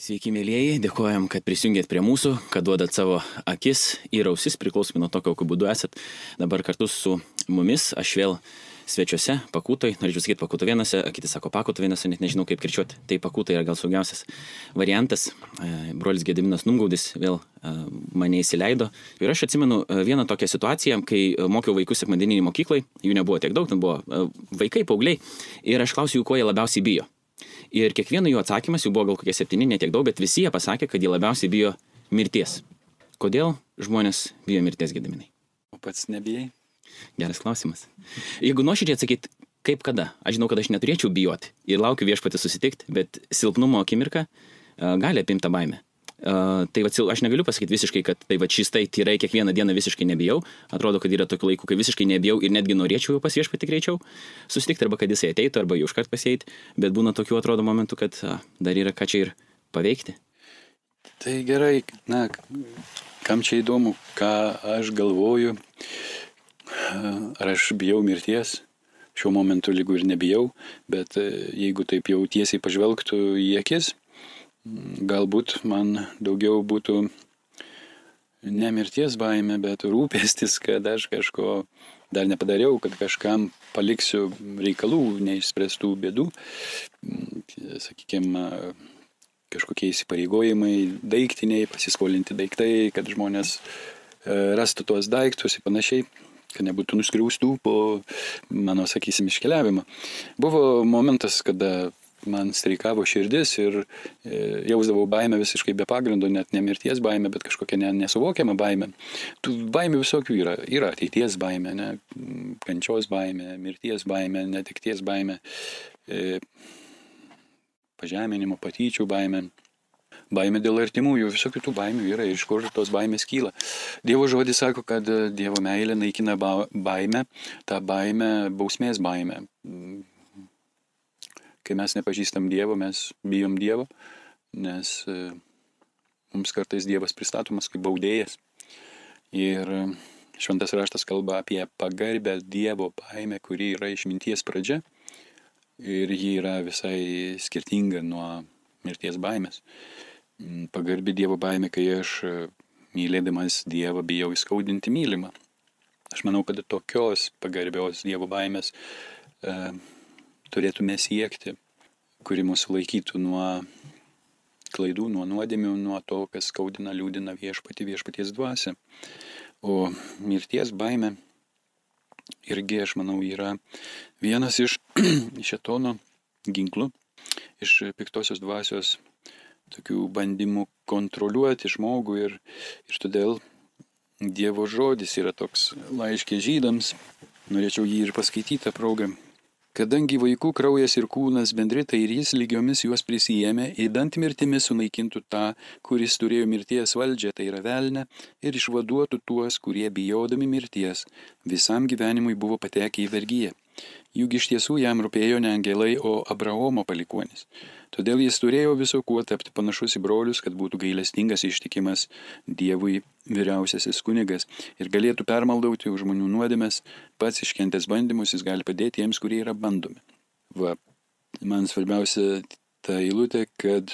Sveiki, mėlyjeji, dėkojam, kad prisijungėt prie mūsų, kad duodat savo akis ir ausis, priklausomai nuo to, kokiu būdu esat. Dabar kartu su mumis, aš vėl svečiuose, Pakutoj, norėčiau sakyti Pakutovėnuose, kiti sako Pakutovėnuose, net nežinau kaip kirčiuoti, tai Pakutai yra gal saugiausias variantas. Brolis Gediminas Numgaudis vėl mane įsileido. Ir aš atsimenu vieną tokią situaciją, kai mokiau vaikus sekmadieninėj mokyklai, jų nebuvo tiek daug, ten buvo vaikai, paaugliai, ir aš klausiau jų, ko jie labiausiai bijo. Ir kiekvieno jų atsakymas, jų buvo gal kokie 7, ne tiek daug, bet visi jie pasakė, kad jie labiausiai bijo mirties. Kodėl žmonės bijo mirties, Gediminai? O pats nebijai? Geras klausimas. Jeigu nuoširdžiai atsakyti, kaip kada? Aš žinau, kad aš neturėčiau bijoti ir laukiu viešpatį susitikti, bet silpnumo akimirka gali apimti baimę. Tai aš negaliu pasakyti visiškai, kad tai šistai tyrai kiekvieną dieną visiškai nebijau. Atrodo, kad yra tokių laikų, kai visiškai nebijau ir netgi norėčiau jau pas viešpatį greičiau susitikti, arba kad jisai ateitų, arba jau iškart pasieit. Bet būna tokių, atrodo, momentų, kad dar yra ką čia ir paveikti. Tai gerai, kam čia įdomu, ką aš galvoju, ar aš bijau mirties. Šiuo momentu lygu ir nebijau, bet jeigu taip jau tiesiai pažvelgtų į akis, galbūt man daugiau būtų ne mirties baimė, bet rūpestis, kad aš kažko dar nepadariau, kad kažkam paliksiu reikalų, neišspręstų bėdų, sakykime, kažkokie įsipareigojimai daiktiniai, pasiskolinti daiktai, kad žmonės rastų tuos daiktus ir panašiai, kad nebūtų nuskriaustų po mano, sakysim, iškeliavimą. Buvo momentas, kada man streikavo širdis ir jausdavau baimę visiškai be pagrindo, net ne mirties baimę, bet kažkokią nesuvokiamą baimę. Tų baimių visokių yra. Yra ateities baimė, kančios baimė, mirties baimė, netekties baimė, pažeminimo, patyčių baimė. Baimė dėl artimųjų, visokių tų baimių yra, iš kur tos baimės kyla. Dievo žodis sako, kad Dievo meilė naikina baimę, tą baimę, bausmės baimę. Kai mes nepažįstam Dievo, mes bijom Dievo, nes mums kartais Dievas pristatomas kaip baudėjas. Ir šventas raštas kalba apie pagarbę Dievo baimę, kuri yra išminties pradžia, ir ji yra visai skirtinga nuo mirties baimės. Pagarbi Dievo baimė, kai aš mylėdamas Dievą bijau įskaudinti mylimą. Aš manau, kad tokios pagarbios Dievo baimės turėtume siekti, kuri mūsų laikytų nuo klaidų, nuo nuodėmių, nuo to, kas skaudina, liūdina viešpaties dvasią. O mirties baimė irgi, aš manau, yra vienas iš šėtono ginklų, iš piktosios dvasios tokių bandymų kontroliuoti žmogų ir todėl Dievo žodis yra toks laiške Žydams. Norėčiau jį ir paskaityti tą progą. Kadangi vaikų kraujas ir kūnas bendri, tai ir jis lygiomis juos prisijėmė, įdant mirtimi sunaikintų tą, kuris turėjo mirties valdžią, tai yra velnią, ir išvaduotų tuos, kurie bijodami mirties visam gyvenimui buvo patekę į vergiją. Juk iš tiesų jam rūpėjo ne angelai, o Abraomo palikuonis. Todėl jis turėjo viso kuo tapti panašus į brolius, kad būtų gailestingas ištikimas Dievui vyriausiasis kunigas ir galėtų permaldauti už žmonių nuodėmes, pats iškentęs bandymus jis gali padėti jiems, kurie yra bandomi. Man svarbiausia ta eilutė,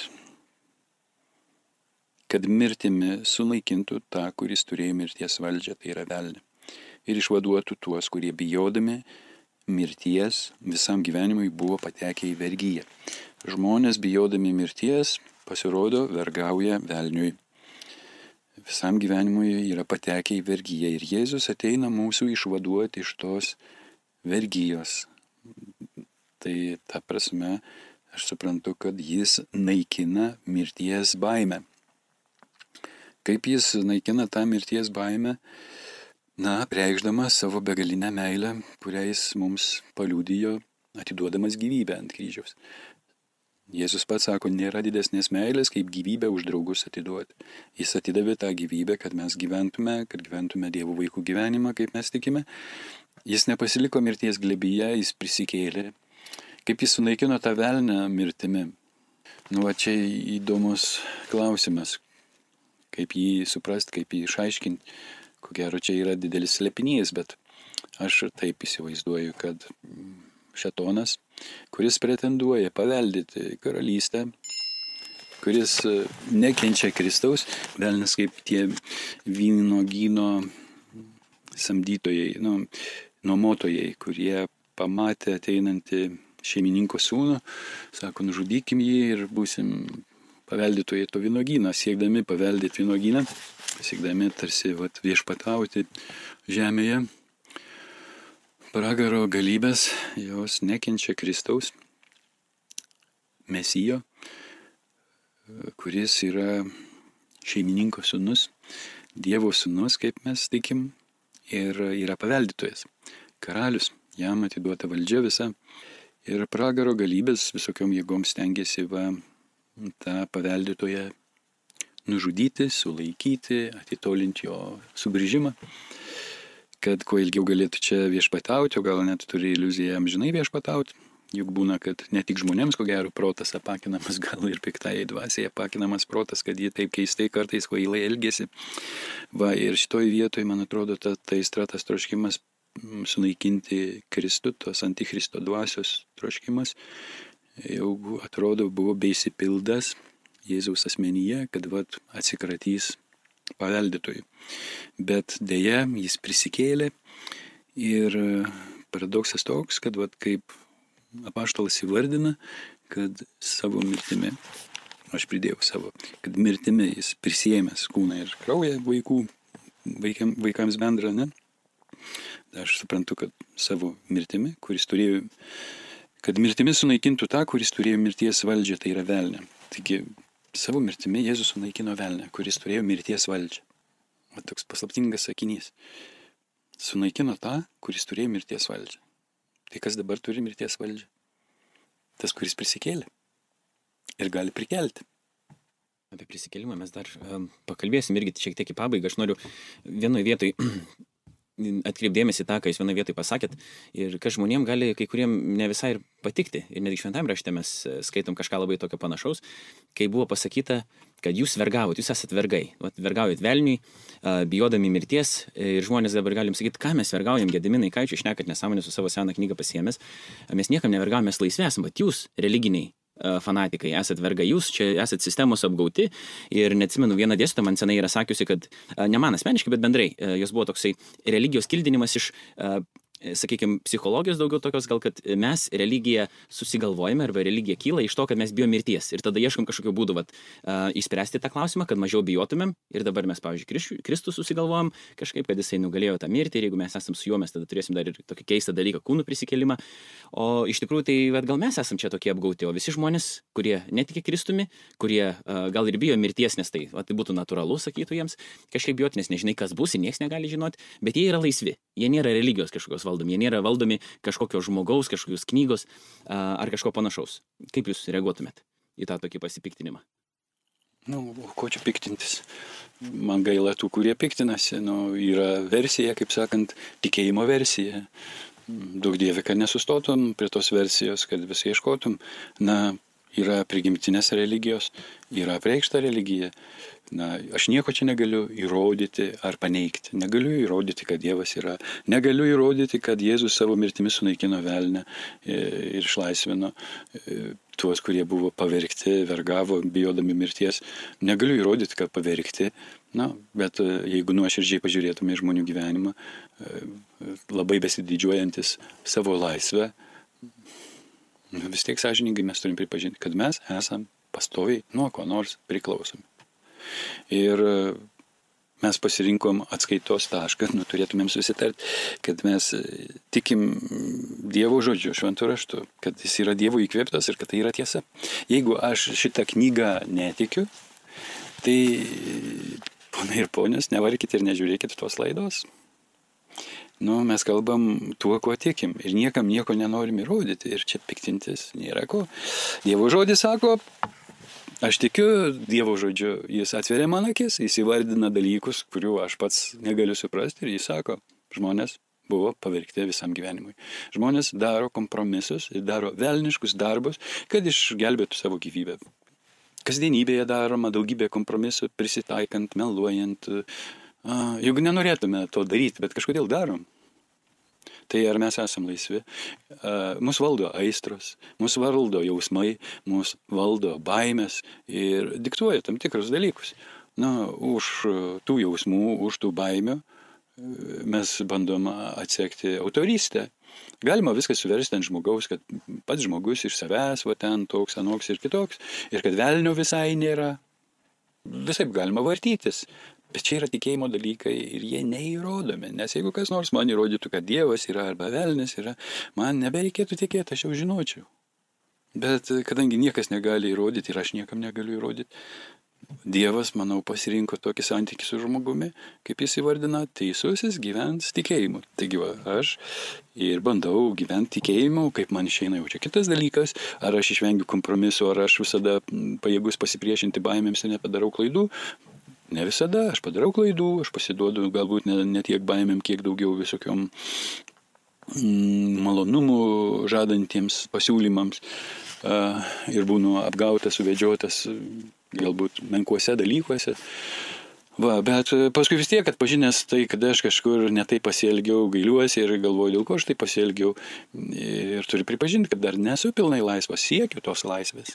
kad mirtimi sunaikintų tą, kuris turėjo mirties valdžią, tai yra velnią, ir išvaduotų tuos, kurie bijodami mirties visam gyvenimui buvo patekę į vergiją. Žmonės bijodami mirties, pasirodo, vergauja velniui. Visam gyvenimui yra patekę į vergiją ir Jėzus ateina mūsų išvaduoti iš tos vergijos. Tai ta prasme, aš suprantu, kad jis naikina mirties baimę. Kaip jis naikina tą mirties baimę? Reikšdamas savo begalinę meilę, kurią jis mums paliudijo, atiduodamas gyvybę ant kryžiaus. Jėzus pats sako, nėra didesnės meilės, kaip gyvybę už draugus atiduoti. Jis atidavė tą gyvybę, kad mes gyventume Dievo vaikų gyvenimą, kaip mes tikime. Jis nepasiliko mirties glėbyje, jis prisikėlė. Kaip jis sunaikino tą velnią mirtimi? Čia įdomus klausimas. Kaip jį suprast, kaip jį išaiškinti. Ko gero, čia yra didelis slėpinys, bet aš taip įsivaizduoju, kad šėtonas, kuris pretenduoja paveldėti karalystę, kuris nekenčia Kristaus. Velnias kaip tie vynogyno samdytojai, nuomotojai, kurie pamatė ateinantį šeimininko sūnų, sako, nužudykim jį ir būsim paveldėtojai to vynogyną, siekdami paveldėti vynogyną, siekdami tarsi viešpatauti žemėje. Pragaro galybės, jos nekenčia Kristaus, Mesijo, kuris yra šeimininko sūnus, Dievo sūnus, kaip mes tikim, ir yra paveldėtojas, karalius, jam atiduota valdžia visa. Ir pragaro galybės visokiom jėgom stengiasi tą paveldėtoją nužudyti, sulaikyti, atitolinti jo sugrįžimą, kad kuo ilgiau galėtų čia viešpatauti, o gal net turi iliuziją amžinai viešpatauti. Juk būna, kad ne tik žmonėms, ko gero, protas apakinamas, gal ir piktai dvasiai apakinamas protas, kad jie taip keistai kartais kvailai elgėsi. Ir šitoj vietoj, man atrodo, ta aistra, tas troškimas sunaikinti Kristų, tos antikristo dvasios troškimas, jau atrodo buvo beisipildas Jėzaus asmenyje, kad atsikratys paveldėtojų. Bet dėja, jis prisikėlė ir paradoksas toks, kad kaip apaštalas įvardina, kad savo mirtimi, aš pridėjau savo, kad mirtimi jis prisiėmęs kūną ir kraują vaikams bendrą, ne? Aš suprantu, kad savo mirtimi, kad mirtimi sunaikintų tą, kuris turėjo mirties valdžią, tai yra velnę. Taigi, savo mirtimi Jėzus sunaikino velnę, kuris turėjo mirties valdžią. Toks paslaptingas sakinys. Sunaikino tą, kuris turėjo mirties valdžią. Tai kas dabar turi mirties valdžią? Tas, kuris prisikėlė ir gali prikelti. Apie prisikėlimą mes dar pakalbėsim irgi šiek tiek į pabaigą. Aš noriu vienoje vietoje atkreipdėmėsi tą, ką jūs vienoje vietoje pasakėt, ir kad žmonėm gali kai kuriem ne visai ir patikti. Ir netgi šventam rašte mes skaitom kažką labai tokio panašaus, kai buvo pasakyta, kad jūs vergavot, jūs esat vergai. Vergaujat velniui, bijodami mirties, ir žmonės dabar galim sakyti, ką mes vergaujam, Gediminai, ką čia šnekat nesąmonę su savo seną knygą pasiėmęs. Mes niekam nevergaujam, mes laisvi esam, bet jūs, religiniai fanatikai, esat vergai, jūs čia esat sistemos apgauti. Ir neatsimenu, viena dėstytoja man senai yra sakiusi, kad ne man asmeniškai, bet bendrai, jos buvo toksai religijos kildinimas iš, sakykime, psichologijos daugiau tokios, gal kad mes religiją susigalvojame arba religija kyla iš to, kad mes bijom mirties. Ir tada ieškom kažkokių būdų išspręsti tą klausimą, kad mažiau bijotumėm. Ir dabar mes, pavyzdžiui, Kristų susigalvojam kažkaip, kad jisai nugalėjo tą mirtį, ir jeigu mes esam su juo, mes tada turėsim dar ir tokį keistą dalyką, kūnų prisikėlimą. O iš tikrųjų tai gal mes esam čia tokie apgauti, o visi žmonės, kurie netiki Kristumi, kurie gal ir bijo mirties, nes tai būtų natūralu, sakytų jiems, kažkaip bijoti, nes nežinai, kas bus, ir niekas negali žinoti, bet jie yra laisvi. Jie nėra religijos kažkokios valdomi, jie nėra valdomi kažkokio žmogaus, kažkokios knygos ar kažko panašaus. Kaip jūs reaguotumėt į tą tokį pasipiktinimą? Ko čia piktintis? Man gaila tų, kurie piktinasi. Yra versija, kaip sakant, tikėjimo versija. Daug Dieve, kad nesustotum prie tos versijos, kad visai ieškotum. Yra prigimtinės religijos, yra apreikšta religija. Aš nieko čia negaliu įrodyti ar paneigti. Negaliu įrodyti, kad Dievas yra. Negaliu įrodyti, kad Jėzus savo mirtimi sunaikino velnę ir išlaisvino tuos, kurie buvo pavergti, vergavo, bijodami mirties. Negaliu įrodyti, kad pavergti. Bet jeigu nuoširdžiai pažiūrėtume į žmonių gyvenimą, labai besididžiuojantis savo laisvę, vis tiek sąžiningai mes turim pripažinti, kad mes esam pastoviai nuo ko nors priklausomi. Ir mes pasirinkom atskaitos tašką, turėtumėm susitarti, kad mes tikim Dievo žodžiu, šventu raštu, kad jis yra Dievo įkvėptas ir kad tai yra tiesa. Jeigu aš šitą knygą netikiu, tai ponai ir ponios, nevarkite ir nežiūrėkite tos laidos. Mes kalbam tuo, kuo tikim. Ir niekam nieko nenorim įrodyti. Ir čia piktintis nėra ko. Dievo žodis sako, aš tikiu Dievo žodžiu. Jis atveria man akis, jis įvardina dalykus, kurių aš pats negaliu suprasti. Ir jis sako, žmonės buvo pavergti visam gyvenimui. Žmonės daro kompromisus ir daro velniškus darbus, kad išgelbėtų savo gyvybę. Kasdienybėje daroma daugybė kompromisų, prisitaikant, meluojant. Juk nenorėtume to daryti, bet kažkodėl darom. Tai ar mes esame laisvi? Mus valdo aistros, mus valdo jausmai, mus valdo baimės ir diktuoja tam tikrus dalykus. Už tų jausmų, už tų baimių mes bandom atsekti autorystę. Galima viską suversti ant žmogaus, kad pats žmogus iš savęs, ten toks, anoks ir kitoks, ir kad velnio visai nėra. Visaip galima vartytis. Bet čia yra tikėjimo dalykai ir jie neįrodomi, nes jeigu kas nors man įrodytų, kad Dievas yra arba velnis yra, man nebereikėtų tikėti, aš jau žinočiau. Bet kadangi niekas negali įrodyti ir aš niekam negaliu įrodyti, Dievas, manau, pasirinko tokį santykį su žmogumi, kaip jis įvardina, teisusis gyvens tikėjimu. Taigi aš ir bandau gyventi tikėjimu, kaip man išeina jau čia kitas dalykas, ar aš išvengiu kompromisu, ar aš visada pajėgus pasipriešinti baimėms ir nepadarau klaidų. Ne visada, aš padarau klaidų, aš pasiduodu galbūt ne tiek baimėm, kiek daugiau visokiom malonumų žadantiems pasiūlymams ir būnu apgautas, suvedžiotas galbūt menkuose dalykuose. Bet paskui vis tiek, kad pažinęs tai, kad aš kažkur netai pasielgiau, gailiuosi ir galvoju, dėl ko aš tai pasielgiau. Ir turiu pripažinti, kad dar nesu pilnai laisvas, siekiu tos laisvės.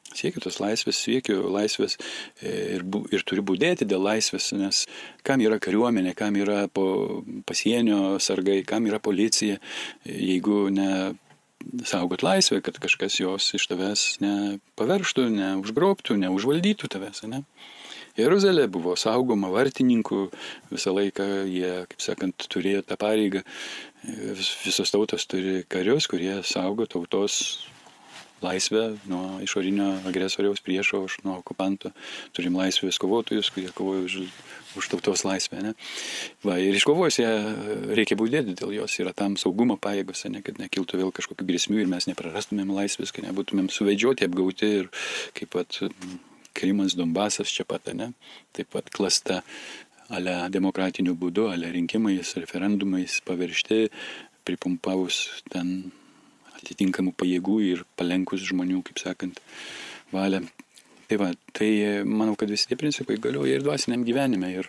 Siekiu laisvės ir turiu būdėti dėl laisvės, nes kam yra kariuomenė, kam yra pasienio sargai, kam yra policija, jeigu ne saugot laisvę, kad kažkas jos iš tavęs nepaverštų, neužgrobtų, neužvaldytų tavęs. Ne? Jeruzalė buvo saugoma vartininkų, visą laiką jie, kaip sakant, turėjo tą pareigą. Visos tautos turi karius, kurie saugo tautos laisvę nuo išorinio agresoriaus priešo, nuo okupanto. Turim laisvės kovotojus, kurie kovoja už tautos laisvę. Ne? Ir iškovojus ją reikia būdėti dėl jos. Yra tam saugumo pajėgos, kad nekiltų vėl kažkokių grėsmių ir mes neprarastumėm laisvės, kad nebūtumėm suvedžioti, apgauti ir kaip pat Krymas, Donbasas čia pat, ne? Taip pat klasta ale demokratiniu būdu, ale rinkimais, referendumais paveršti, pripumpavus ten atitinkamų pajėgų ir palenkus žmonių, kaip sakant, valią. Tai manau, kad visi tie principai galioja ir dvasiniam gyvenime. Ir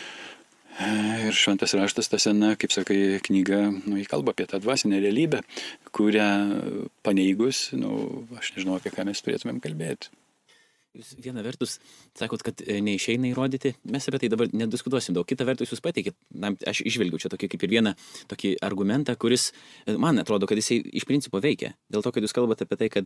šventas raštas, ta sena, kaip sakai, knyga, jį kalba apie tą dvasinę realybę, kurią paneigus, aš nežinau, apie ką mes turėtumėm kalbėti. Jūs viena vertus sakot, kad neišeina įrodyti, mes apie tai dabar nediskutuosim daug. Kita vertus jūs pateikit, aš išvelgiu čia tokį kaip ir vieną tokį argumentą, kuris man atrodo, kad jisai iš principo veikia. Dėl to, kad jūs kalbate apie tai, kad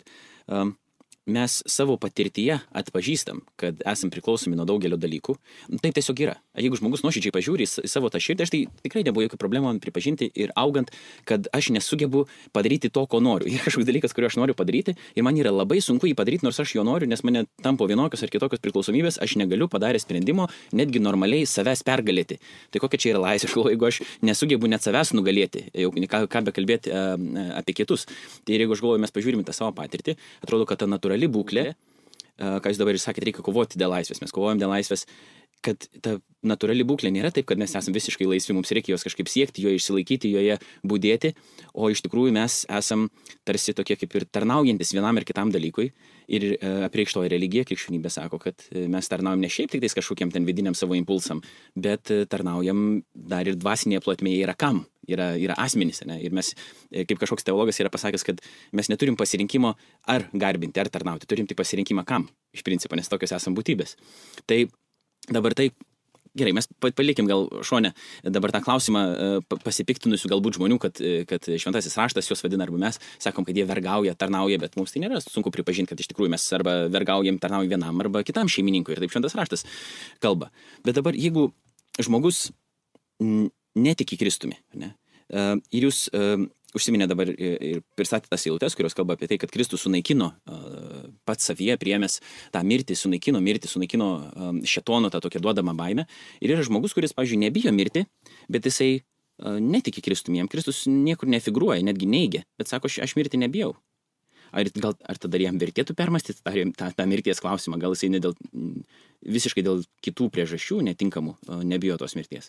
mes savo patirtyje atpažįstam, kad esam priklausomi nuo daugelio dalykų. Taip tiesiog yra. Jeigu žmogus nuoširdžiai pažiūri į savo tą širdį, aš tai tikrai nebuvo jokių problemų pripažinti ir augant, kad aš nesugebu padaryti to, ko noriu. Yra kažkoks dalykas, kurį aš noriu padaryti ir man yra labai sunku jį padaryti, nors aš jo noriu, nes mane tampo vienokios ar kitokios priklausomybės, aš negaliu padaręs sprendimo netgi normaliai savęs pergalėti. Tai kokia čia yra laisvė, jeigu aš nesugebu net savęs nugalėti, jau ką bekalbėti apie kitus. Tai jeigu aš galvoju, mes pažiūrime tą savo patirtį, atrodo, kad ta natūrali būklė, ką jūs dabar ir sakėte, reikia kovoti dėl laisvės. Mes kovojam dėl laisvės, kad ta natūrali būklė nėra taip, kad mes esame visiškai laisvi, mums reikia jos kažkaip siekti, joje išsilaikyti, joje būdėti, o iš tikrųjų mes esam tarsi tokie kaip ir tarnaujantis vienam ir kitam dalykui. Ir apreikštoji religija, krikščionybė sako, kad mes tarnaujam ne šiaip tik tais kažkokiam ten vidiniam savo impulsam, bet tarnaujam dar ir dvasinėje plotmėje yra kam. Yra asmenys, ne? Ir mes, kaip kažkoks teologas yra pasakęs, kad mes neturim pasirinkimo ar garbinti, ar tarnauti, turim tik pasirinkimą kam, iš principo, nes tokios esam būtybės. Tai dabar taip, gerai, mes palikim gal šone dabar tą klausimą pasipiktinusių galbūt žmonių, kad šventasis raštas juos vadina, arba mes sakom, kad jie vergauja, tarnauja, bet mums tai nėra sunku pripažinti, kad iš tikrųjų mes arba vergaujam, tarnaujam vienam, arba kitam šeimininkui, ir taip šventas raštas kalba. Bet dabar, jeigu žmogus netiki Kristumi, ne? Ir jūs užsiminė dabar ir pristatė tas eilutes, kurios kalba apie tai, kad Kristus sunaikino pats savyje priėmęs tą mirtį, sunaikino šėtono tą tokią duodamą baimę. Ir yra žmogus, kuris, pavyzdžiui, nebijo mirti, bet jisai netiki Kristumi, jam Kristus niekur nefigūruoja, netgi neigia, bet sako, aš mirti nebijau. Ar tada jam vertėtų permastyti tą mirties klausimą, gal jisai visiškai dėl kitų priežasčių netinkamų nebijo tos mirties?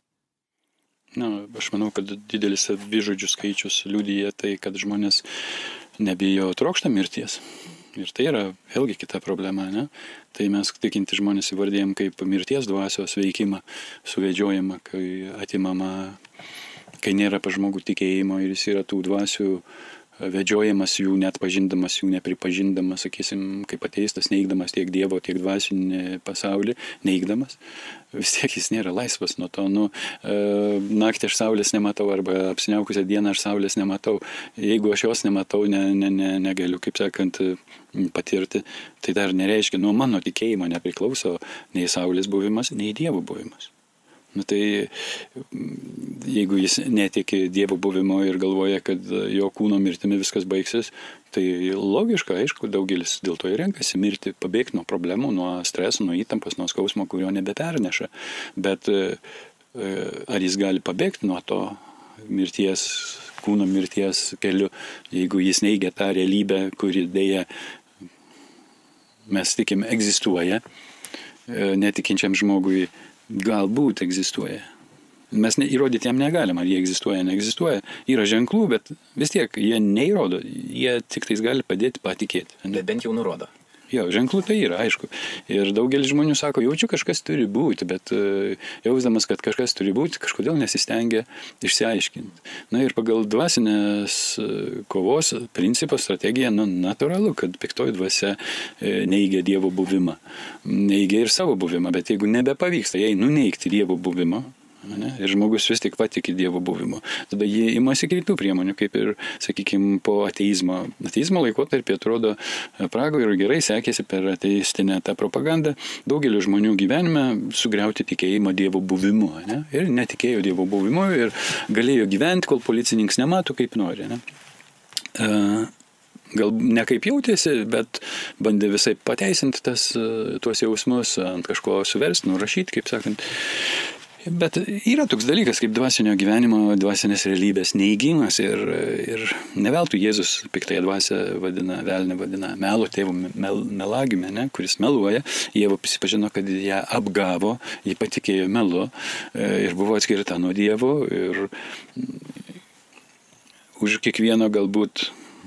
Aš manau, kad didelis savižudžių skaičius liudija tai, kad žmonės nebijo trokšta mirties. Ir tai yra vėlgi kita problema, ne? Tai mes tikinti žmonės įvardėjam kaip mirties dvasios veikimą, suvedžiojimą, kai atimama kai nėra pas žmogų tikėjimo ir jis yra tų dvasių vedžiojamas jų, net pažindamas jų, nepripažindamas, sakysim, kaip ateistas, neigdamas tiek Dievo, tiek dvasinį pasaulį, neigdamas, vis tiek jis nėra laisvas nuo to. Naktį aš saulės nematau, arba apsiniaukusią dieną aš saulės nematau. Jeigu aš jos nematau, negaliu, kaip sakant, patirti, tai dar nereiškia, nuo mano tikėjimo nepriklauso nei saulės buvimas, nei Dievo buvimas. Tai jeigu jis netiki Dievo buvimo ir galvoja, kad jo kūno mirtimi viskas baigsis, tai logiška, aišku, daugelis dėl to ir renkasi mirti, pabėgti nuo problemų, nuo streso, nuo įtampos, nuo skausmo, kurio nebeperneša. Bet ar jis gali pabėgti nuo to mirties, kūno mirties keliu, jeigu jis neigia tą realybę, kuri dėja, mes tikim, egzistuoja, netikinčiam žmogui galbūt egzistuoja. Mes įrodyti jam negalim, ar jie egzistuoja, neegzistuoja. Yra ženklų, bet vis tiek jie neįrodo, jie tik tais gali padėti patikėti. Bet bent jau nurodo. Jo, ženklų tai yra, aišku. Ir daugelis žmonių sako, jaučiu, kažkas turi būti, bet jausdamas, kad kažkas turi būti, kažkodėl nesistengia išsiaiškinti. Ir pagal dvasinės kovos principą, strategiją, natūralu, kad piktoji dvasia neigia Dievo buvimą. Neigia ir savo buvimą, bet jeigu nebepavyksta jai nuneigti Dievo buvimą, ir žmogus vis tik patiki Dievo buvimu, tada jie imasi kitų priemonių, kaip ir, sakykime, po ateizmo. Ateizmo laikotarpį atrodo Pragoje ir gerai sekėsi per ateistinę tą propagandą daugelio žmonių gyvenime sugriauti tikėjimą Dievo buvimu. Ir netikėjo Dievo buvimu ir galėjo gyventi, kol policininkas nemato, kaip nori. Gal ne kaip jautėsi, bet bandė visai pateisinti tuos jausmus, ant kažko suversti, nurašyti, kaip sakant. Bet yra toks dalykas kaip dvasinio gyvenimo, dvasinės realybės neigimas ir ne veltui Jėzus piktąją dvasią velnią vadina melo tėvu melagime, kuris meluoja. Jėva prisipažino, kad ją apgavo, ji patikėjo melu ir buvo atskirta nuo Dievo ir už kiekvieno galbūt,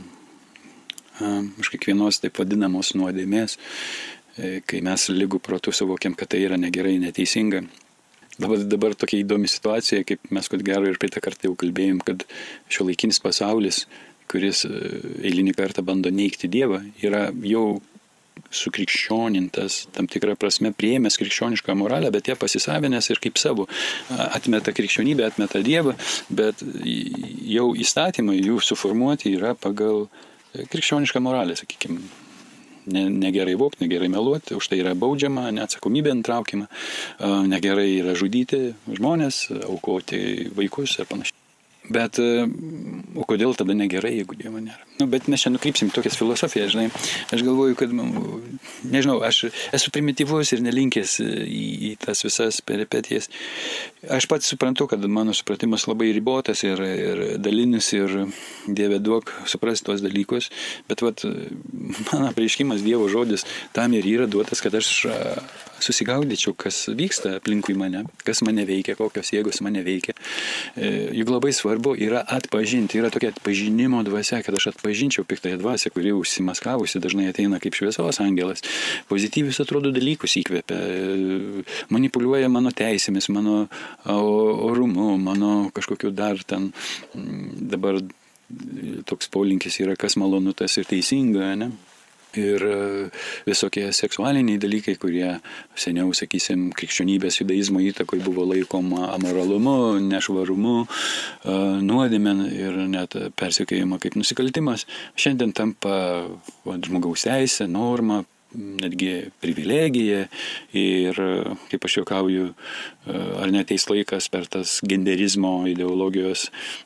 už kiekvienos taip vadinamos nuodėmės, kai mes lygų protu suvokiam, kad tai yra negerai, neteisinga. Dabar tokia įdomi situacija, kaip mes ko gero ir praeitą kartą jau kalbėjom, kad šiuolaikinis pasaulis, kuris eilinį kartą bando neigti Dievą, yra jau sukrikščionintas, tam tikrą prasme priėmęs krikščionišką moralę, bet ją pasisavinęs ir kaip savo atmeta krikščionybę, atmeta Dievą, bet jau įstatymai jų suformuoti yra pagal krikščionišką moralę, sakykime. Negerai vogti, negerai meluoti, už tai yra baudžiama, neatsakomybė nutraukiama, negerai yra žudyti žmonės, aukoti vaikus ir panašiai. Bet o kodėl tada negerai, jeigu Dievo nėra? Bet mes čia nukrypsim tokias filosofijas, žinai. Aš galvoju, kad, nežinau, aš esu primityvus ir nelinkęs į tas visas peripetijas. Aš pats suprantu, kad mano supratimas labai ribotas ir dalinis ir Dieve duok suprasti tuos dalykus, bet mano apreiškimas Dievo žodis tam ir yra duotas, kad aš susigaudyčiau, kas vyksta aplinkui mane, kas mane veikia, kokios jėgos mane veikia. Juk labai svarbu yra atpažinti, yra tokia atpažinimo dvasia, kad aš atpažinčiau piktąją dvasią, kuri užsimaskavusi dažnai ateina kaip šviesos angelas. Pozityvius atrodo dalykus įkvepia, manipuliuoja mano teisėmis, mano orumu, mano kažkokiu dar ten dabar toks polinkis yra, kas malonu, tas ir teisinga, ne? Ir visokie seksualiniai dalykai, kurie seniau, sakysim, krikščionybės judaizmo įtakoj buvo laikoma amoralumu, nešvarumu, nuodėme ir net persekiojama kaip nusikaltimas, šiandien tampa žmogaus teisė, norma, netgi privilegija ir, kaip aš juokauju, ar neteis laikas per tas genderizmo ideologijos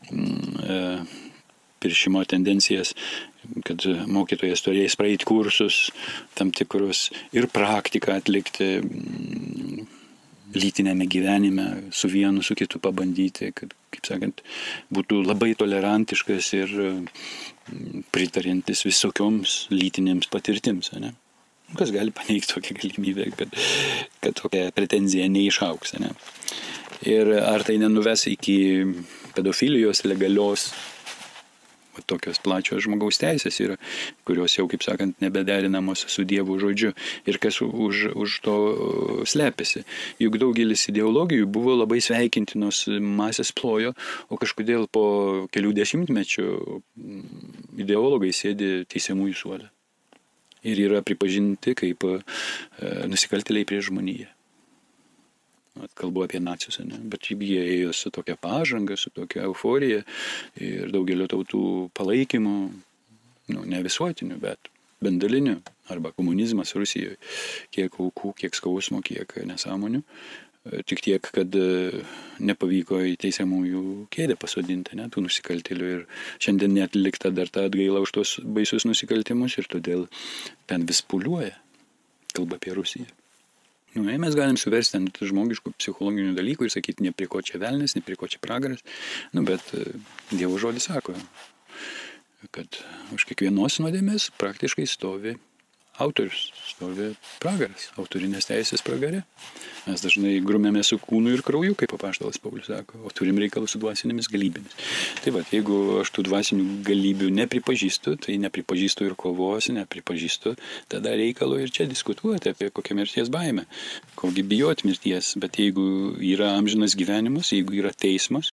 piršimo tendencijas, kad mokytojas turės praeiti kursus tam tikrus ir praktiką atlikti lytinėme gyvenime, su vienu, su kitu pabandyti, kad, kaip sakant, būtų labai tolerantiškas ir pritarintis visokioms lytinėms patirtims. Ne? Kas gali paneigti tokią galimybę, kad tokia pretenzija neišauks. Ne? Ir ar tai nenuves iki pedofilijos legalios, Va, tokios plačios žmogaus teisės yra, kurios jau, kaip sakant, nebederinamos su Dievo žodžiu. Ir kas už to slepiasi. Juk daugelis ideologijų buvo labai sveikintinos, masės plojo, o kažkodėl po kelių dešimtmečių ideologai sėdi teisiamųjų suole. Ir yra pripažinti kaip nusikaltėliai prieš žmoniją. Kalbu apie nacius, ne? Bet jie ėjo su tokia pažanga, su tokia euforija ir daugelio tautų palaikymu, ne visuotiniu, bet bendaliniu, arba komunizmas Rusijoje, kiek aukų, kiek skausmo, kiek nesąmonių. Tik tiek, kad nepavyko į teisiamųjų kėdę pasodinti, ne, tų nusikaltėlių, ir šiandien neatlikta dar ta atgaila už tos baisius nusikaltimus, ir todėl ten vis pūliuoja, kalba apie Rusiją. Mes galim suversti ant žmogiškų psichologinių dalykų ir sakyti, ne prie ko čia velnis, ne prie ko čia pragaras, bet Dievo žodis sako, kad už kiekvienos nuodėmės praktiškai stovi autorius, stovi pragaras, autorinės teisės pragare. Mes dažnai grumėme su kūnu ir krauju, kaip apaštalas Paulius sako, o turim reikalų su dvasinėmis galybėmis. Tai va, jeigu aš tų dvasinių galybių nepripažįstu, tai nepripažįstu ir kovos, nepripažįstu, tada reikalo ir čia diskutuoti apie kokią mirties baimę, kogi bijoti mirties. Bet jeigu yra amžinas gyvenimas, jeigu yra teismas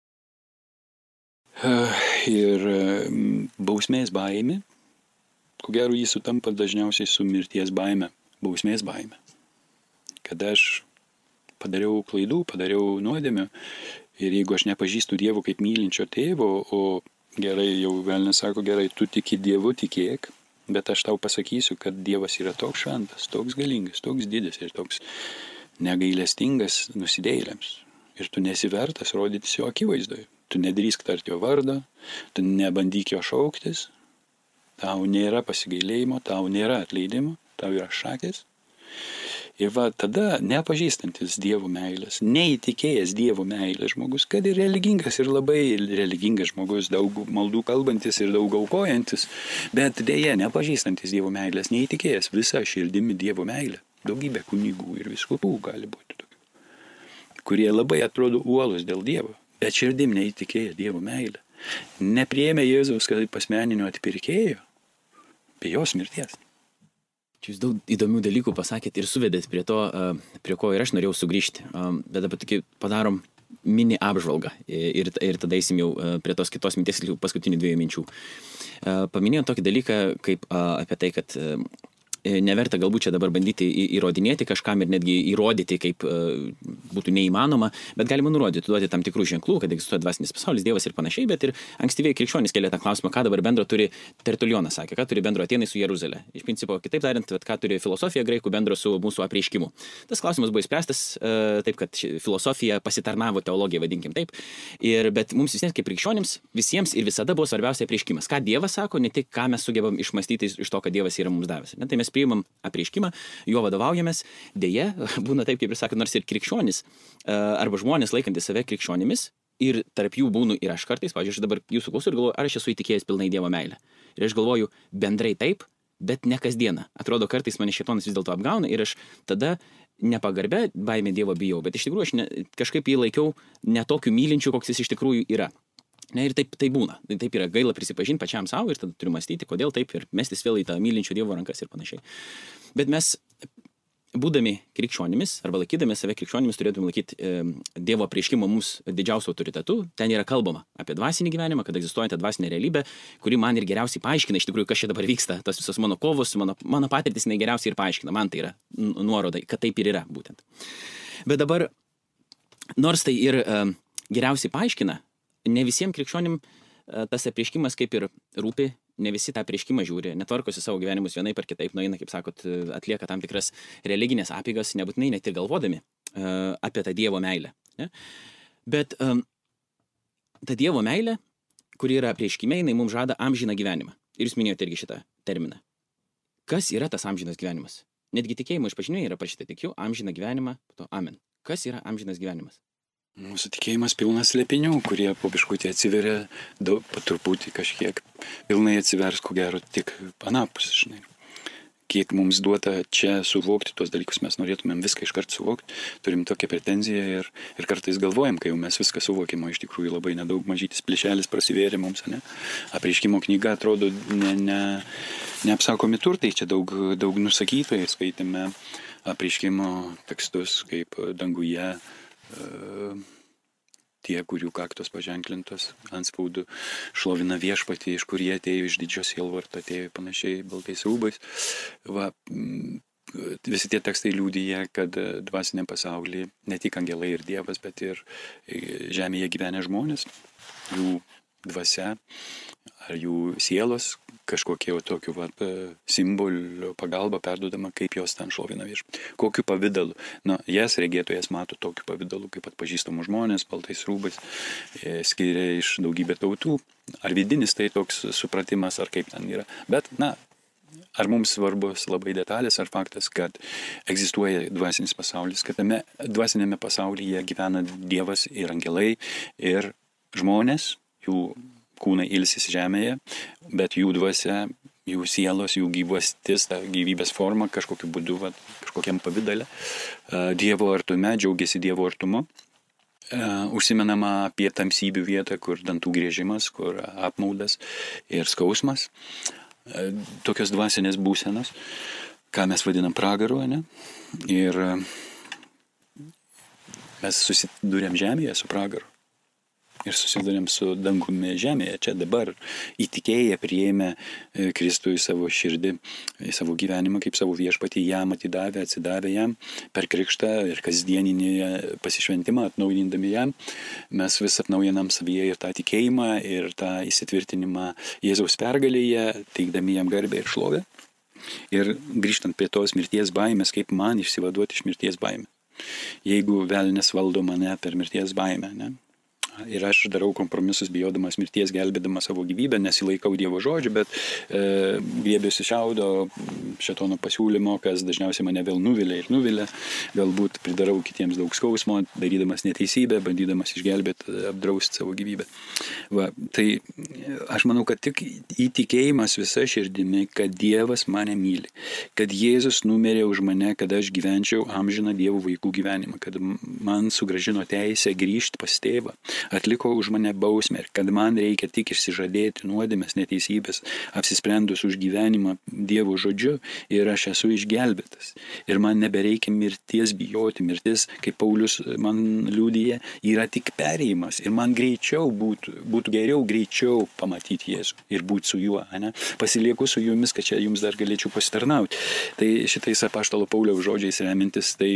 ir bausmės baimė, ko gero jis sutampa dažniausiai su mirties baime, bausmės baime. Kada aš padariau klaidų, padariau nuodėmių, ir jeigu aš nepažįstu Dievo kaip mylinčio tėvo, o gerai, jau velnias sako, gerai, tu tiki Dievu, tikėk, bet aš tau pasakysiu, kad Dievas yra toks šventas, toks galingas, toks didis ir toks negailestingas nusidėjėliams. Ir tu nesi vertas rodytis jo akivaizdoje. Tu nedrįsk tarti jo vardą, tu nebandyk jo šauktis, tau nėra pasigailėjimo, tau nėra atleidimo, tau yra šakės. Ir va tada nepažįstantis Dievo meilės, neįtikėjęs Dievo meilės žmogus, kad ir religingas, ir labai religingas žmogus, daug maldų kalbantis ir daug aukojantis, bet dėja nepažįstantis Dievo meilės, neįtikėjęs visą širdimi Dievo meilę. Daugybė kunigų ir vyskupų gali būti tokių, kurie labai atrodo uolus dėl Dievo, bet širdim neįtikėję Dievo meilę. Nepriėmė Jėzaus kaip asmeninio atpirkėjo, be jos mirties. Čia jūs daug įdomių dalykų pasakėt ir suvedėt prie to, prie ko ir aš norėjau sugrįžti. Bet dabar tokį padarom mini apžvalgą ir tada eisim jau prie tos kitos minties, paskutinių 2 minčių. Paminėjau tokį dalyką, kaip apie tai, kad neverta galbūt čia dabar bandyti įrodinėti kažkam ir netgi įrodyti, kaip būtų neįmanoma, bet galima nurodyti, duoti tam tikrų ženklų, kad egzistuoja dvasinis pasaulis, Dievas ir panašiai, bet ir ankstyvieji krikščionys kėlė tą klausimą, ką dabar bendro turi Tertulionas, sakė, ką turi bendro Atėnai su Jeruzalė. Iš principo, kitaip tariant, ką turi filosofija graikų bendro su mūsų apreiškimu. Tas klausimas buvo išspręstas taip, kad filosofija pasitarnavo teologijai, vadinkim taip, bet mums visiems kaip krikščionims, visiems ir visada buvo svarbiausia apreiškimas. Ką Dievas sako, ne tik ką mes sugebam išmąstyti iš to, kad Dievas yra mums davęs. Tai mes priimam apreiškimą, juo vadovaujamės. Deja, būna taip, kaip ir sakė, nors ir krikščionis arba žmonės laikantys save krikščionimis, ir tarp jų būnu ir aš kartais, pavyzdžiui, aš dabar jūsų klausau ir galvoju, ar aš esu įtikėjęs pilnai Dievo meilę. Ir aš galvoju, bendrai taip, bet ne kasdieną. Atrodo, kartais mane šėtonas vis dėlto apgauna ir aš tada nepagarbę baimę Dievo bijau, bet iš tikrųjų aš kažkaip jį laikiau ne tokiu mylinčiu, koks jis iš tikrųjų yra. Ne, ir taip būna. Taip yra gaila prisipažinti pačiam savo ir tada turiu mąstyti, kodėl taip ir mestis vėl į tą mylinčių Dievo rankas ir panašiai. Bet mes, būdami krikščionimis arba laikydami save krikščionimis, turėtume laikyti Dievo apreiškimo mums didžiausiu autoritetu. Ten yra kalbama apie dvasinį gyvenimą, kad egzistuoja ta dvasinė realybė, kuri man ir geriausiai paaiškina iš tikrųjų, kas čia dabar vyksta. Tas visas mano kovos, mano patirtis jinai geriausiai ir paaiškina. Man tai yra nuoroda, kad taip ir yra būtent. Bet dabar, nors tai ir geriausiai paaiškina, ne visiems krikščionim tas apreiškimas kaip ir rūpi, ne visi tą apreiškimą žiūri, netvarkosi savo gyvenimus vienaip ar kitaip, nueina, kaip sakot, atlieka tam tikras religinės apeigas, nebūtinai net ir galvodami apie tą Dievo meilę. Ne? Bet ta Dievo meilė, kuri yra apreiškime, jinai mums žada amžiną gyvenimą. Ir jūs minėjote irgi šitą terminą. Kas yra tas amžinas gyvenimas? Netgi tikėjimo išpažinime yra parašyta, tikiu amžiną gyvenimą, po to amen. Kas yra amžinas gyvenimas? Mūsų tikėjimas pilnas slėpinių, kurie po biškutį atsiveria, po truputį kažkiek pilnai atsivers, ko gero, tik anapus, žinai. kiek mums duota čia suvokti tuos dalykus, mes norėtumėm viską iškart suvokti, turim tokią pretenziją ir kartais galvojam, kai jau mes viską suvokėm, o iš tikrųjų labai nedaug mažytis plyšelis prasivėrė mums, ne? Apreiškimo knyga atrodo neapsakomi turtai, čia daug nusakyta ir skaitėme apreiškimo tekstus kaip danguje, tie, kurių kaktos paženklintos antspaudų, šlovina viešpatį, iš kur jie atėjo, iš didžio sielvarto atėjo panašiai baltais rūbais. Visi tie tekstai liudija, kad dvasiniam pasaulyje ne tik angelai ir Dievas, bet ir žemėje gyvenę žmonės, jų dvasia ar jų sielos kažkokie tokių simbolių pagalba perduodama, kaip jos ten šlovina viešpatį. Kokiu pavidalu? Jas regėtojas mato tokiu pavidalu, kaip atpažįstamų žmonės, baltais rūbais, skiria iš daugybę tautų. Ar vidinis tai toks supratimas, ar kaip ten yra. Bet, ar mums svarbus labai detalės, ar faktas, kad egzistuoja dvasinis pasaulis, kad tame dvasinėme pasaulyje gyvena Dievas ir angelai ir žmonės, jų kūnai ilsis žemėje, bet jų dvasia, jų sielos, jų gyvastis, ta gyvybės forma kažkokiu būdu, kažkokiam pavydale, Dievo artume, džiaugiasi Dievo artumu. Užsimenama apie tamsybių vietą, kur dantų griežimas, kur apmaudas ir skausmas. Tokios dvasinės būsenos, ką mes vadinam pragaru, ne? Ir mes susidūrėm žemėje su pragaru. Ir susidurėm su dangumi žemėje, čia dabar įtikėję priėmė Kristų į savo širdį, į savo gyvenimą, kaip savo viešpatį, jam atidavė, atsidavė jam per krikštą ir kasdieninį pasišventimą, atnaujindami jam. Mes vis atnaujinam savyje ir tą tikėjimą, ir tą įsitvirtinimą Jėzaus pergalėje, teikdami jam garbę ir šlovę. Ir grįžtant prie tos mirties baimės, kaip man išsivaduoti iš mirties baimės. Jeigu velnias valdo mane per mirties baimę, ne? Ir aš darau kompromisus, bijodamas mirties, gelbėdamas savo gyvybę, nesilaikau Dievo žodžių, bet griebiuosi šiaudo šėtono pasiūlymo, kas dažniausiai mane vėl nuvilia, galbūt pridarau kitiems daug skausmo, darydamas neteisybę, bandydamas išgelbėti, apdrausti savo gyvybę. Tai aš manau, kad tik įtikėjimas visa širdimi, kad Dievas mane myli, kad Jėzus numirė už mane, kad aš gyvenčiau amžiną Dievo vaikų gyvenimą, kad man sugrąžino teisę grįžti pas tėvą, atliko už mane bausmę ir kad man reikia tik išsižadėti nuodėmės, neteisybės, apsisprendus už gyvenimą Dievo žodžiu ir aš esu išgelbėtas. Ir man nebereikia mirties bijoti. Mirtis, kaip Paulius man liudija, yra tik perėjimas. Ir man būtų geriau pamatyti Jėzų ir būti su juo. Ne? Pasilieku su jumis, kad čia jums dar galėčiau pasitarnauti. Tai šitais apaštalo Pauliaus žodžiais remintis, tai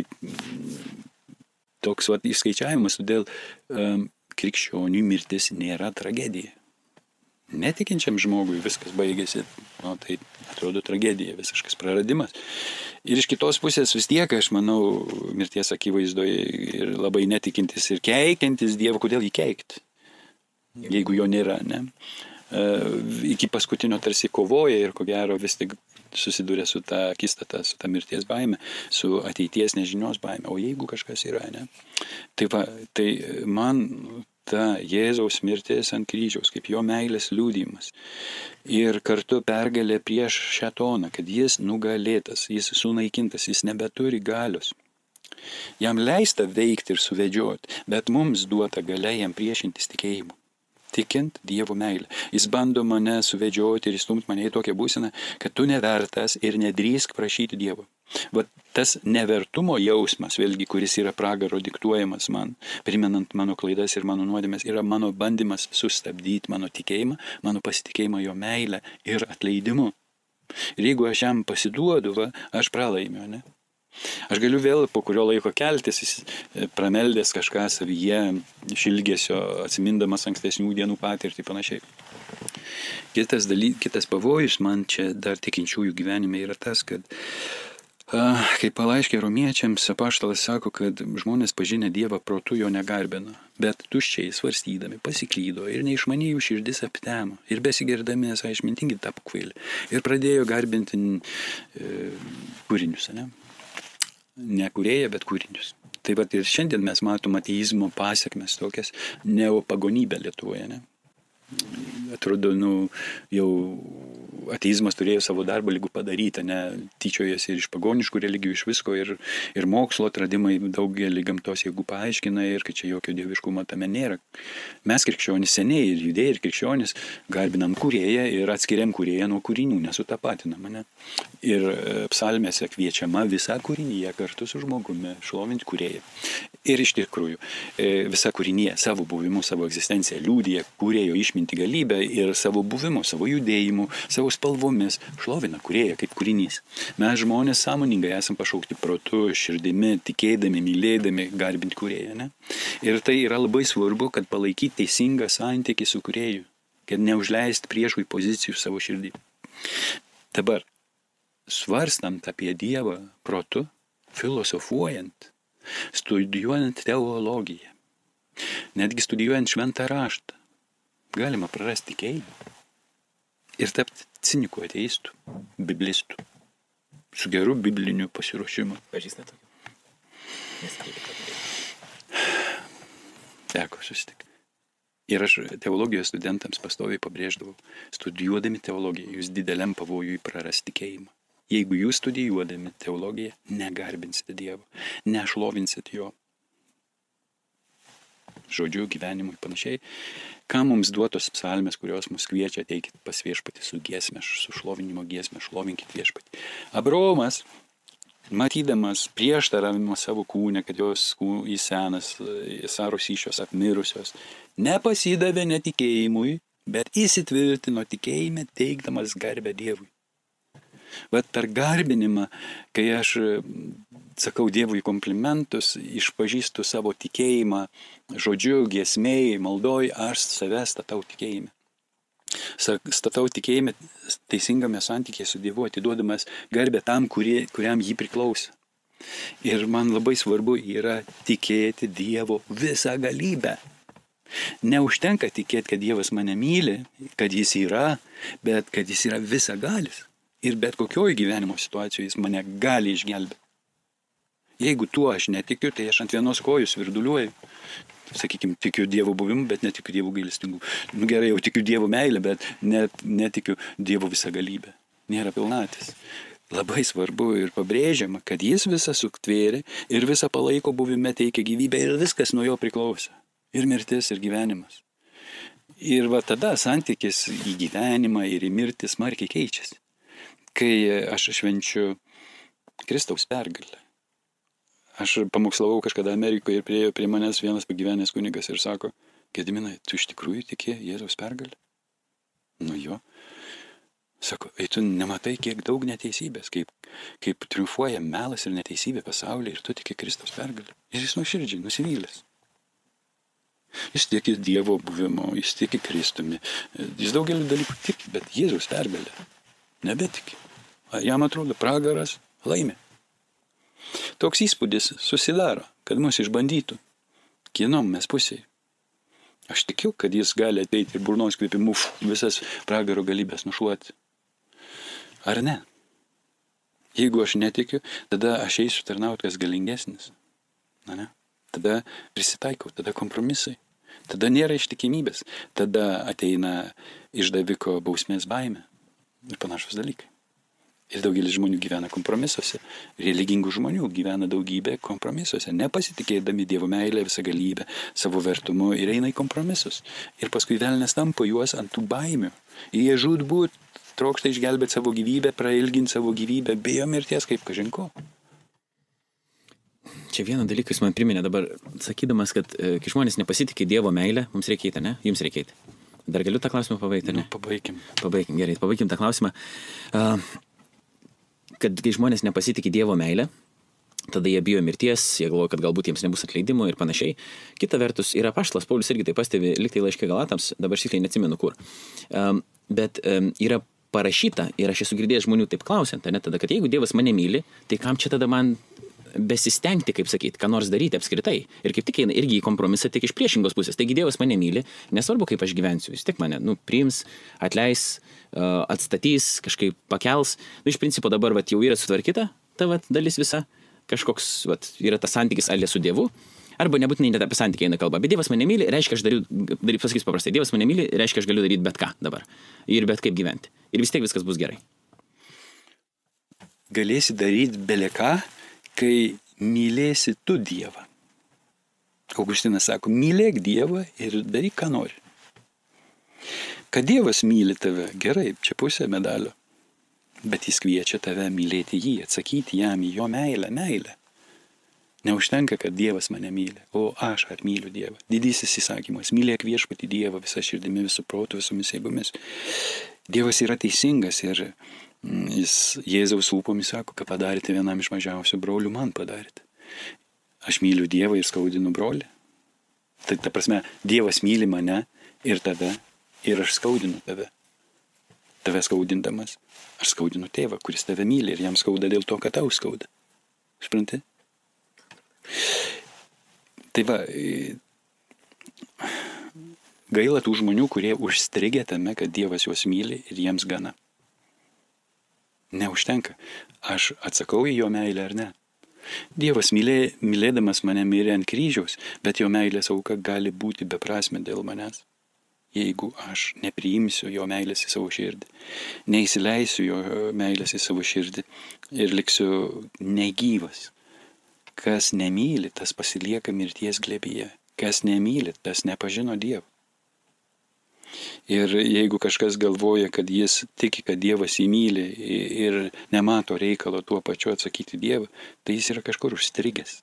toks išskaičiavimas, todėl krikščionių mirtis nėra tragedija. Netikinčiam žmogui viskas baigėsi, tai atrodo tragedija, visiškas praradimas. Ir iš kitos pusės vis tiek, aš manau, mirties akivaizdoje ir labai netikintis ir keikiantis Dievą, kodėl jį keikti, jeigu jo nėra, ne? Iki paskutinio tarsi kovoja ir ko gero vis tik susiduria su ta akistata, su ta mirties baime, su ateities nežinios baime. O jeigu kažkas yra, ne? Tai man ta Jėzaus mirtis ant kryžiaus, kaip jo meilės liudijimas ir kartu pergalė prieš šėtoną, kad jis nugalėtas, jis sunaikintas, jis nebeturi galios. Jam leista veikti ir suvedžioti, bet mums duota galia jam priešintis tikėjimu. Tikint Dievo meilę. Jis bando mane suvedžioti ir įstumti mane į tokią būseną, kad tu nevertas ir nedrįsk prašyti Dievo. Tas nevertumo jausmas, vėlgi, kuris yra pragaro diktuojamas man, primenant mano klaidas ir mano nuodėmes, yra mano bandymas sustabdyti mano tikėjimą, mano pasitikėjimą jo meilę ir atleidimu. Ir jeigu aš jam pasiduodu, aš pralaimiu, ne? Aš galiu vėl po kurio laiko keltis, prameldęs kažką savyje, iš ilgesio, atsimindamas ankstesnių dienų patirtį panašiai. Kitas pavojus man čia dar tikinčiųjų gyvenime yra tas, kad kaip palaiškė romiečiams, apaštalas sako, kad žmonės pažinę Dievą protu jo negarbina, bet tuščiai svarstydami pasiklydo ir neišmanijų širdis aptemo ir besigerdami esą išmintingi tapo kvaili ir pradėjo garbinti kūrinius, ne? Ne kūrėją, bet kūrinius. Taip pat ir šiandien mes matom ateizmo pasiekmes tokias, neopagonybę Lietuvoje, ne? Atrodo, jau ateizmas turėjo savo darbą lygų padaryti, ne tyčiojasi ir iš pagoniškų religijų, iš visko, ir mokslo atradimai daugelį gamtos jėgų paaiškina, ir kad čia jokio dieviškumo tame nėra. Mes krikščionys seniai, ir judėjai, ir krikščionys garbinam kūrėją ir atskiriam kūrėją nuo kūrinių, nesutapatinam, ne? Ir psalmėse kviečiama visa kūrinyje kartu su žmogumi šlovinti kūrėją. Ir iš tikrųjų, visa kūrinyje savo buvimu, savo egzistenciją liūdija kūrėjo išminti galybę ir savo buvimu, savo judėjimu, savo spalvomis šlovina kūrėją kaip kūrinys. Mes žmonės sąmoningai esam pašaukti protu, širdimi, tikėdami, mylėdami, garbinti kūrėją, ne? Ir tai yra labai svarbu, kad palaikyti teisingą santykį su kūrėju, kad neužleisti priešui pozicijų savo širdį. Dabar, svarstant apie Dievą protu, filosofuojant, studijuojant teologiją, netgi studijuojant šventą raštą, galima prarasti tikėjimą ir tapti ciniku ateistu, biblistu, su geru bibliniu pasiruošimu. Pažįstate tokį? Teko susitikti. Ir aš teologijos studentams pastoviai pabrėždavau, studijuodami teologiją, jūs dideliam pavojui prarasti tikėjimą. Jeigu jūs studijuodami teologiją negarbinsite Dievo, nešlovinsit jo žodžiu, gyvenimui panašiai, ką mums duotos psalmės, kurios mus kviečia ateikit pas viešpatį su giesme, su šlovinimo giesme, šlovinkit viešpatį. Abraomas, matydamas prieštaravimą savo kūne, kad jos į senas, Saros įsčios apmirusios, nepasidavė netikėjimui, bet įsitvirtino tikėjime, teikdamas garbę Dievui. Bet per garbinimą, kai aš sakau Dievui komplimentus, išpažįstu savo tikėjimą žodžiu, giesmėj, maldoj, aš save statau tikėjime. Statau tikėjime teisingame santykėje su Dievu, atiduodamas garbę tam, kuriam jį priklauso. Ir man labai svarbu yra tikėti Dievo visą galybę. Neužtenka tikėti, kad Dievas mane myli, kad jis yra, bet kad jis yra visagalis. Ir bet kokioj gyvenimo situacijoje jis mane gali išgelbėti. Jeigu tuo aš netikiu, tai aš ant vienos kojų svirduliuoju. Sakykime, tikiu Dievo buvimu, bet netikiu Dievo gailestingumu. Gerai, jau tikiu Dievo meilę, bet netikiu Dievo visą galybę. Nėra pilnatis. Labai svarbu ir pabrėžiama, kad jis visą suktvėrė ir visą palaiko buvime, teikia gyvybę ir viskas nuo jo priklauso. Ir mirtis, ir gyvenimas. Ir va tada santykis į gyvenimą ir į mirtį smarkiai keičiasi. Kai aš švenčiu Kristaus pergalę. Aš pamokslavau kažkada Amerikoje ir priėjo prie manęs vienas pagyvenęs kunigas ir sako, Gediminai, tu iš tikrųjų tiki Jėzaus pergalę? Nu jo. Sako, tu nematai, kiek daug neteisybės, kaip triumfuoja melas ir neteisybė pasaulyje ir tu tiki Kristaus pergalę. Ir jis nuoširdžiai nusivylęs. Jis tiki Dievo buvimu, jis tiki Kristumi, jis daugelį dalykų tiki, bet Jėzaus pergalę nebetiki. Jam atrodo, pragaras laimė. Toks įspūdis susidaro, kad mus išbandytų. Kieno mes pusėje. Aš tikiu, kad jis gali ateiti ir burnos kvipimu visas pragaro galybės nušluoti. Ar ne? Jeigu aš netikiu, tada aš eisiu tarnauti kas galingesnis. Na ne? Tada prisitaikau, tada kompromisai. Tada nėra ištikimybės. Tada ateina išdaviko bausmės baimė ir panašus dalykai. Ir daugelis žmonių gyvena kompromisuose. Religingų žmonių gyvena daugybė kompromisuose, nepasitikėdami Dievo meilę, visą galybę, savo vertumu ir eina į kompromisus. Ir paskui velnias tampo juos ant tų baimių. Jie žūtbūt trokšta išgelbėti savo gyvybę, prailginti savo gyvybę, bijo mirties kaip kažin ko. Čia vieną dalyką jūs man priminė dabar, sakydamas, kad kai žmonės nepasitikė Dievo meilę, mums reikia eiti, ne? Jums reikia eiti. Dar galiu tą klausimą pabaigti, ne? Pabaikim, gerai, pabaikim tą klausimą. Kad kai žmonės nepasitikė Dievo meilę, tada jie bijo mirties, jie galvoja, kad galbūt jiems nebus atleidimo ir panašiai. Kita vertus, yra apaštalas Paulius irgi tai pastebi, liktai laiške Galatams, dabar šitai neatsimenu kur. Bet yra parašyta, ir aš esu girdėjęs žmonių taip klausiant, ne, tada, kad jeigu Dievas mane myli, tai kam čia tada man besistengti, kaip sakyti, ką nors daryti apskritai. Ir kaip tik eina irgi į kompromisą tik iš priešingos pusės. Taigi Dievas mane myli, nesvarbu, kaip aš gyvensiu, jis tik mane priims, atleis, atstatys, kažkaip pakels. Iš principo dabar jau yra sutvarkyta ta dalis visa, kažkoks yra tas santykis alė su Dievu, Arba nebūtinai net apie santykį eina kalba, bet Dievas mane myli, reiškia, aš pasakysiu paprastai, Dievas mane myli, reiškia, aš galiu daryti bet ką dabar. Ir bet kaip gyventi. Ir vis tiek viskas bus gerai. Galėsi daryti beleką, kai mylėsi tu Dievą. Augustinas sako, mylėk Dievą ir daryk, ką nori. Kad Dievas myli tave, gerai, čia pusė medalio. Bet jis kviečia tave mylėti jį, atsakyti jam į jo meilę. Neužtenka, kad Dievas mane myli, o aš ar myliu Dievą. Didysis įsakymas, mylėk viešpatį Dievą visą širdimi, visų protų, visomis jėgomis. Dievas yra teisingas ir jis Jėzaus lūpomis sako, kad padarėte vienam iš mažiausių brolių, man padarėte. Aš myliu Dievą ir skaudinu brolį. Tai ta prasme, Dievas myli mane ir tave ir aš skaudinu tave. Tave skaudindamas, aš skaudinu tėvą, kuris tave myli ir jam skauda dėl to, kad tau skauda. Supranti? Tai va, gaila tų žmonių, kurie užstrigė tame, kad Dievas juos myli ir jiems gana. Neužtenka. Aš atsakau į jo meilę ar ne. Dievas mylėdamas mane mirė ant kryžiaus, bet jo meilės auka gali būti beprasmė dėl manęs. Jeigu aš nepriimsiu jo meilės į savo širdį, neįsileisiu jo meilės į savo širdį ir liksiu negyvas. Kas nemyli, tas pasilieka mirties glėbyje. Kas nemyli, tas nepažino Dievo. Ir jeigu kažkas galvoja, kad jis tiki, kad Dievas jį myli ir nemato reikalo tuo pačiu atsakyti Dievą, tai jis yra kažkur užstrigęs.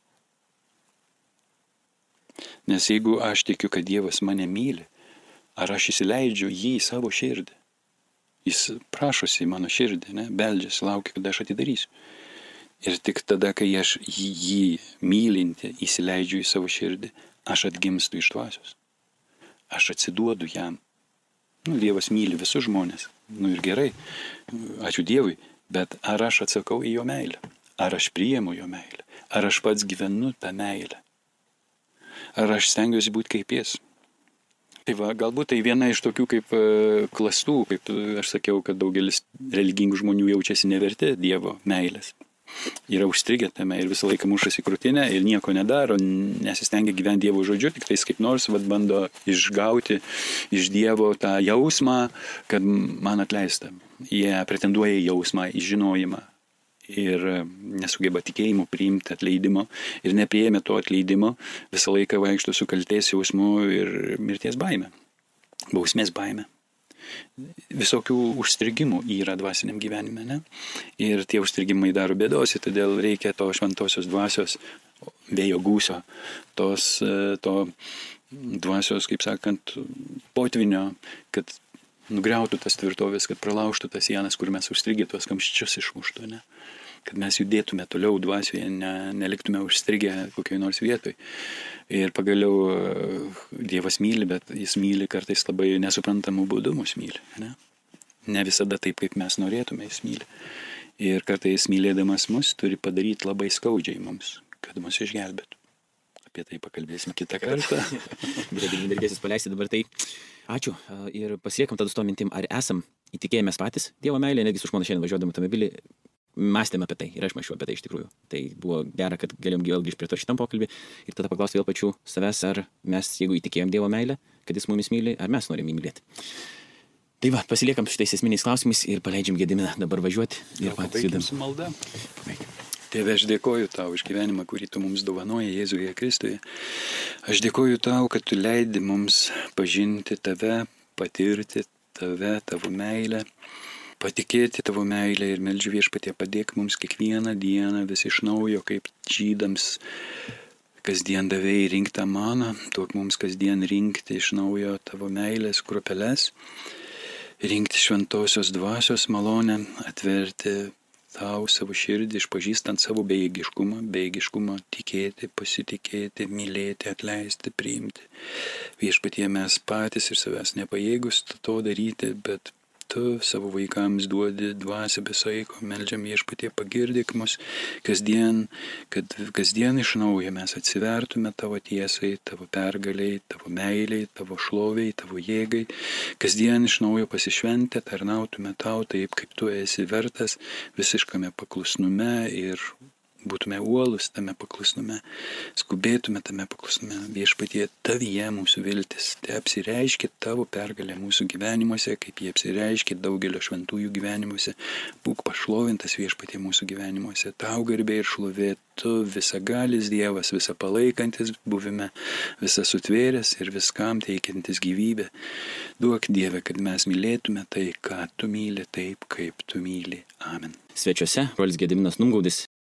Nes jeigu aš tikiu, kad Dievas mane myli, ar aš įsileidžiu jį į savo širdį? Jis prašosi į mano širdį, beldžiasi, laukia, kad aš atidarysiu. Ir tik tada, kai aš jį mylinti įsileidžiu į savo širdį, aš atgimstu iš dvasios. Aš atsiduodu jam. Dievas myli visus žmonės. Ir gerai, ačiū Dievui, bet ar aš atsakau į jo meilę? Ar aš priimu jo meilę? Ar aš pats gyvenu tą meilę? Ar aš stengiuosi būti kaip jis? Tai va, galbūt tai viena iš tokių kaip klastų, kaip aš sakiau, kad daugelis religingų žmonių jaučiasi neverti Dievo meilės. Yra užstrigę tame ir visą laiką mušasi krūtinę ir nieko nedaro, nesistengia gyventi Dievo žodžiu, tik tais kaip nors bando išgauti iš Dievo tą jausmą, kad man atleista. Jie pretenduoja į jausmą, į žinojimą ir nesugeba tikėjimu priimti atleidimo ir nepriėmė to atleidimo, visą laiką vaikšto su kaltės jausmu ir mirties baime, bausmės baime. Visokių užstrigimų yra dvasiniam gyvenime, ne? Ir tie užstrigimai daro bėdos, todėl reikia to šventosios dvasios, vėjo gūsio, to dvasios, kaip sakant, potvinio, kad nugriautų tas tvirtovės, kad pralaužtų tas sienas, kur mes užstrigę, tuos kamščius išmuštų, ne? Kad mes judėtume toliau dvasioje, neliktume užstrigę kokioj nors vietoj. Ir pagaliau Dievas myli, bet jis myli kartais labai nesuprantamų būdų mus myli. Ne visada taip, kaip mes norėtume, jis myli. Ir kartais mylėdamas mus turi padaryti labai skaudžiai mums, kad mus išgelbėtų. Apie tai pakalbėsim kitą kartą. Nereikės paleisti dabar tai. Ačiū. Ir pasiliekam tada su to mintim, ar esam įtikėjimės patys Dievo meilė, netgi su žmona šiandien važiuodami automobilį. Mąstėme apie tai ir aš mąsčiau apie tai iš tikrųjų. Tai buvo gera, kad galėjom vėl grįžti prie to šitam pokalbį ir tada paklausti vėl pačių savęs, ar mes, jeigu įtikėjom Dievo meilę, kad jis mumis myli, ar mes norim jį mylėti. Tai va, pasiliekam šitais esminiais klausimais ir paleidžiam Gediminą dabar važiuoti ir patys judam. Su malda. Tėve, aš dėkoju tau už gyvenimą, kurį tu mums dovanoji Jėzuje Kristuje. Aš dėkoju tau, kad tu leidi mums pažinti tave, patirti tave, tavo meilę. Patikėti tavo meilę ir meldžiu Viešpatie, padėk mums kiekvieną dieną vis iš naujo, kaip žydams kasdien davėjai rinktą maną, duok mums kasdien rinkti iš naujo tavo meilės kruopeles, rinkti šventosios dvasios malonę, atverti tau savo širdį, išpažįstant savo bejėgiškumą tikėti, pasitikėti, mylėti, atleisti, priimti. Viešpatie, mes patys ir savęs nepajėgus to daryti, bet tu savo vaikams duodi dvasią be saiko, meldžiam Viešpatie, pagirdyk mus kasdien, kad kasdien iš naujo mes atsivertume tavo tiesai, tavo pergaliai, tavo meiliai, tavo šloviai, tavo jėgai, kasdien iš naujo pasišventę tarnautume tau taip, kaip tu esi vertas, visiškame paklusnume ir būtume uolus tame paklusnume, skubėtume tame paklusnume. Viešpatie, tavyje mūsų viltis, te apsireiškia tavo pergalė mūsų gyvenimuose, kaip jie apsireiškia daugelio šventųjų gyvenimuose. Būk pašlovintas viešpatie mūsų gyvenimuose, tau garbė ir šlovė, tu visagalis Dievas, visa palaikantis buvime, visa sutvėręs ir viskam teikiantis gyvybę. Duok Dieve, kad mes mylėtume tai, ką tu myli, taip kaip tu myli. Amen. Svečiuose brolis Gediminas Numgaudis